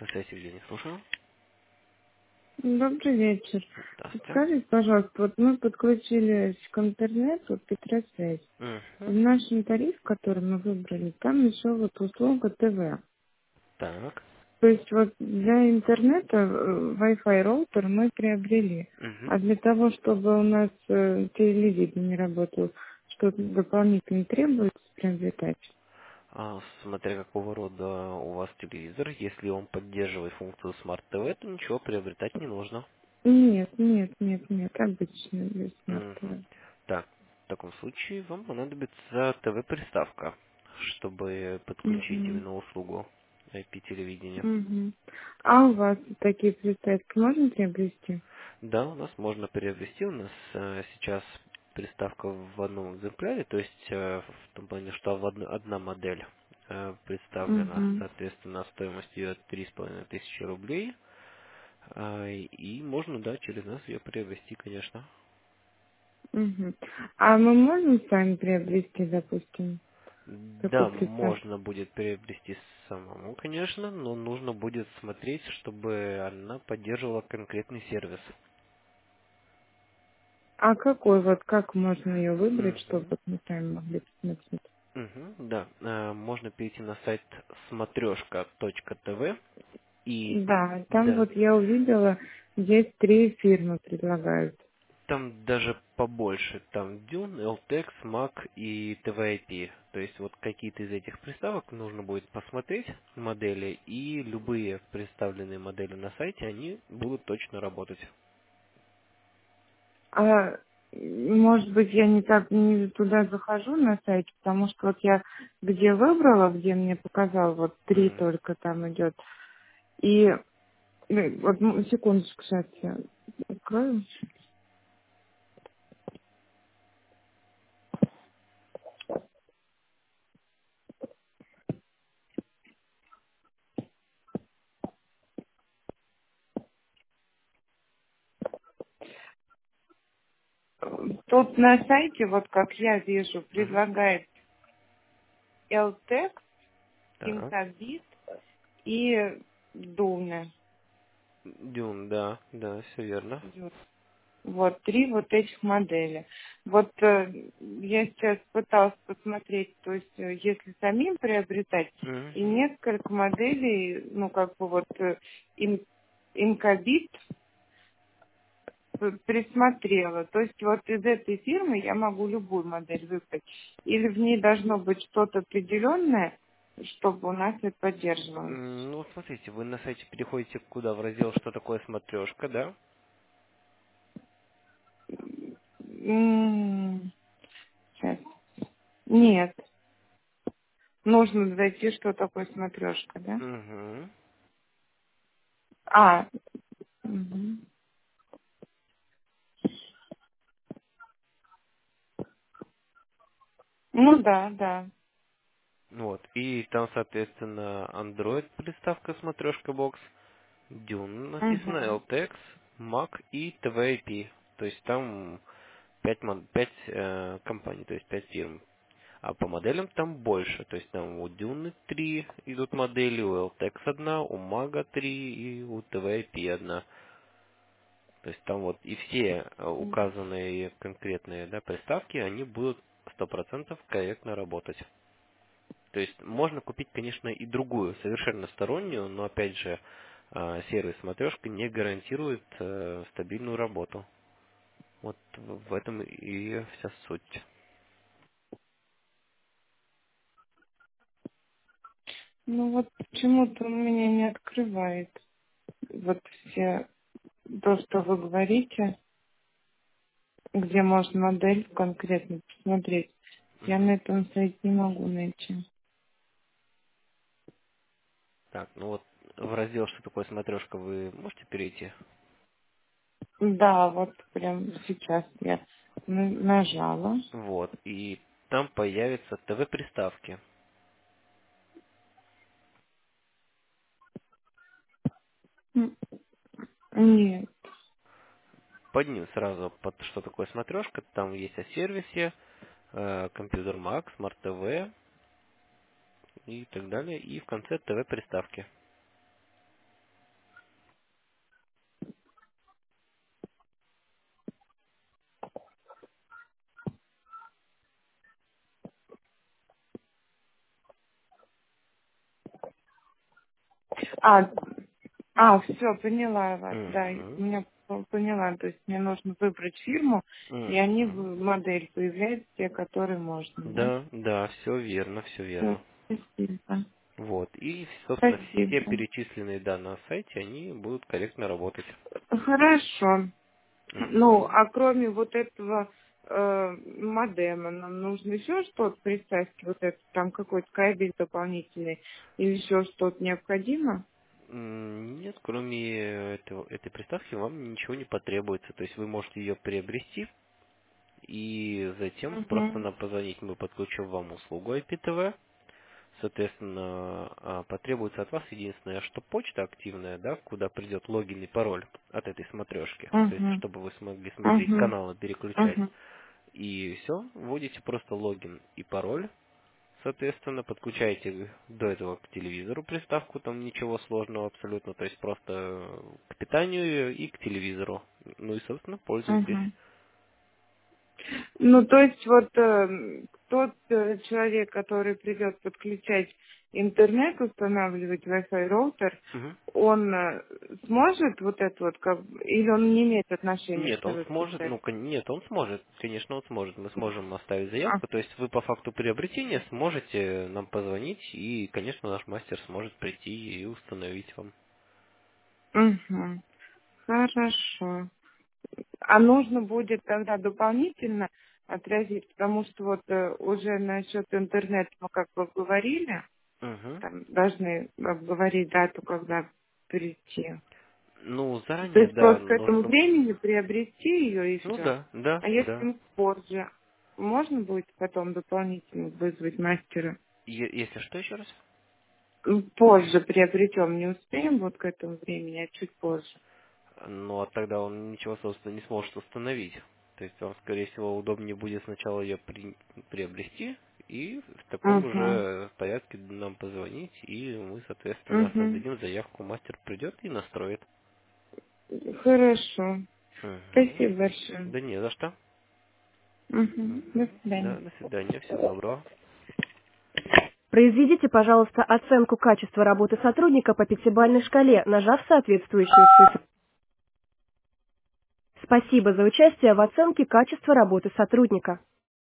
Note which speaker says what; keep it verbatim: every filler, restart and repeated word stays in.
Speaker 1: На связи Евгений, слушаю.
Speaker 2: Добрый вечер.
Speaker 1: Здравствуйте.
Speaker 2: Подскажите, пожалуйста, вот мы подключились к интернету, Петросвязь. В
Speaker 1: Угу.
Speaker 2: нашем тарифе, который мы выбрали, там еще вот услуга ТВ.
Speaker 1: Так.
Speaker 2: То есть вот для интернета э, Wi-Fi роутер мы приобрели.
Speaker 1: Угу.
Speaker 2: А для того, чтобы у нас э, телевидение не работало, что-то дополнительно требуется приобретать?
Speaker 1: А, смотря какого рода у вас телевизор, если он поддерживает функцию Smart T V, то ничего приобретать не нужно.
Speaker 2: Нет, нет, нет, нет, обычно без смарт
Speaker 1: Угу.
Speaker 2: ТВ.
Speaker 1: Так, в таком случае вам понадобится T V-приставка, чтобы подключить
Speaker 2: Мгм.
Speaker 1: именно услугу I P-телевидения.
Speaker 2: Мгм. А у вас такие приставки можно приобрести?
Speaker 1: Да, у нас можно приобрести. У нас э, сейчас приставка в одном экземпляре, то есть э, в том плане, что в одно- одна модель э, представлена,
Speaker 2: Угу.
Speaker 1: соответственно, стоимость ее три с половиной тысячи рублей. А, и можно, да, через нас ее приобрести, конечно.
Speaker 2: Угу. А мы можем сами приобрести, допустим, такую
Speaker 1: Да,
Speaker 2: приставку?
Speaker 1: можно будет приобрести самому, конечно, но нужно будет смотреть, чтобы она поддерживала конкретный сервис.
Speaker 2: А какой вот, как можно ее выбрать, чтобы
Speaker 1: Мгм.
Speaker 2: вот мы сами могли посмотреть?
Speaker 1: Мгм, да, э, можно перейти на сайт смотрешка точка тв и
Speaker 2: Да, там
Speaker 1: да,
Speaker 2: вот я увидела, есть три фирмы предлагают.
Speaker 1: там даже побольше, там Dune, эл ти экс, Mac и ти ви ай пи. То есть вот какие-то из этих приставок нужно будет посмотреть модели, и любые представленные модели на сайте, они будут точно работать.
Speaker 2: А может быть, я не так не туда захожу на сайт, потому что вот я где выбрала, где мне показал, вот три
Speaker 1: М.
Speaker 2: только там идет. И ну, вот м, секундочку, сейчас я открою. Тут на сайте, вот как я вижу,
Speaker 1: Мгм.
Speaker 2: предлагает Элтек,
Speaker 1: Так.
Speaker 2: Инкабит и Дуна.
Speaker 1: Dune, да, да, все верно.
Speaker 2: Вот три вот этих модели. Вот э, я сейчас пыталась посмотреть, то есть э, если самим приобретать, и
Speaker 1: Мгм.
Speaker 2: несколько моделей, ну как бы вот э, ин- Инкабит п- присмотрела. То есть вот из этой фирмы я могу любую модель выбрать. Или в ней должно быть что-то определенное, чтобы у нас это поддерживалось.
Speaker 1: М, Ну, вот смотрите, вы на сайте переходите куда? В раздел «Что такое смотрешка», да?
Speaker 2: М, Сейчас. Нет. Нужно зайти, что такое смотрешка, да?
Speaker 1: Угу.
Speaker 2: А, мгм. Ну да, да.
Speaker 1: Вот. И там, соответственно, Android приставка смотрешка бокс, Dune написано,
Speaker 2: Угу.
Speaker 1: эл ти экс, Mac и ти ви ай пи. То есть там пять, мон- пять э, компаний, то есть пять фирм. А по моделям там больше. То есть там у Dune три идут модели, у эл ти экс одна, у Maga три и у ти ви ай пи одна. То есть там вот и все э, указанные конкретные, да, приставки, они будут сто процентов корректно работать. То есть можно купить, конечно, и другую, совершенно стороннюю, но опять же, э, сервис смотрешка не гарантирует э, стабильную работу. Вот в в этом и вся суть.
Speaker 2: Ну вот почему-то он меня не открывает. Вот все то, что вы говорите, где можно модель конкретно посмотреть. Я
Speaker 1: Мгм.
Speaker 2: на этом сайте не могу найти.
Speaker 1: Так, ну вот в раздел «Что такое смотрешка» вы можете перейти?
Speaker 2: Да, вот прям сейчас я на- нажала.
Speaker 1: Вот, и там появятся ти ви-приставки.
Speaker 2: М, Нет.
Speaker 1: Под ним сразу под «Что такое смотрешка», там есть о сервисе, э, компьютер Mac, Smart ти ви и так далее, и в конце ти ви-приставки.
Speaker 2: А, а, все, поняла я вас, да, я
Speaker 1: Угу.
Speaker 2: меня по- поняла. То есть мне нужно выбрать фирму, и они
Speaker 1: Угу.
Speaker 2: в модель появляются, те, которые можно, да?
Speaker 1: Да, да, все верно, все
Speaker 2: Всё,
Speaker 1: верно.
Speaker 2: спасибо.
Speaker 1: Вот. И, собственно, все
Speaker 2: Спасибо.
Speaker 1: перечисленные данные на сайте, они будут корректно работать.
Speaker 2: Хорошо. Ну,
Speaker 1: Угу.
Speaker 2: а кроме вот этого э, модема, нам нужно еще что-то представить, вот это там какой-то кабель дополнительный, или еще что-то необходимо?
Speaker 1: М, Нет, кроме этого, этой приставки вам ничего не потребуется. То есть вы можете ее приобрести и затем просто
Speaker 2: Угу.
Speaker 1: нам позвонить. Мы подключим вам услугу ай пи ти ви. Соответственно, а, потребуется от вас единственное, что почта активная, да, куда придет логин и пароль от этой смотрешки. То есть,
Speaker 2: Угу.
Speaker 1: чтобы вы смогли смотреть
Speaker 2: Угу.
Speaker 1: каналы, переключать.
Speaker 2: Угу.
Speaker 1: И все, вводите просто логин и пароль. Соответственно, подключаете до этого к телевизору приставку, там ничего сложного абсолютно, то есть просто к питанию и к телевизору. Ну и, собственно, пользуйтесь.
Speaker 2: Угу. Ну, то есть вот э, тот э, человек, который придет подключать интернет, устанавливать Wi-Fi роутер,
Speaker 1: Мгм.
Speaker 2: он э, сможет вот это вот, как, бы- или он не имеет отношения к
Speaker 1: Нет, он
Speaker 2: ТВ
Speaker 1: сможет,
Speaker 2: специалисту?
Speaker 1: ну, кон- нет, он сможет, конечно, он сможет. Мы сможем оставить
Speaker 2: А,
Speaker 1: заявку, то есть вы по факту приобретения сможете нам позвонить, и, конечно, наш мастер сможет прийти и установить вам.
Speaker 2: угу. Хорошо. А нужно будет тогда дополнительно отразить, потому что вот э, уже насчет интернета мы как бы говорили,
Speaker 1: Угу.
Speaker 2: там должны обговорить дату, когда прийти.
Speaker 1: Ну,
Speaker 2: То
Speaker 1: заранее,
Speaker 2: есть
Speaker 1: да,
Speaker 2: просто к этому
Speaker 1: нужно...
Speaker 2: времени приобрести ее и
Speaker 1: Ну
Speaker 2: все.
Speaker 1: да, да,
Speaker 2: А
Speaker 1: да.
Speaker 2: если позже, можно будет потом дополнительно вызвать мастера?
Speaker 1: Е- если что, еще раз?
Speaker 2: М, Позже приобретем, не успеем вот к этому времени, а чуть позже.
Speaker 1: Ну, а тогда он ничего, собственно, не сможет установить. То есть вам, скорее всего, удобнее будет сначала ее при- приобрести и в таком
Speaker 2: Угу,
Speaker 1: уже порядке нам позвонить, и мы, соответственно,
Speaker 2: угу.
Speaker 1: создадим заявку, мастер придет и настроит.
Speaker 2: Хорошо.
Speaker 1: Мгм.
Speaker 2: Спасибо большое.
Speaker 1: Да не за что.
Speaker 2: Угу. До
Speaker 1: Мгм.
Speaker 2: свидания.
Speaker 1: Да, до свидания, всего доброго.
Speaker 3: Произведите, пожалуйста, оценку качества работы сотрудника по пятибалльной шкале, нажав соответствующую цифру. Спасибо за участие в оценке качества работы сотрудника.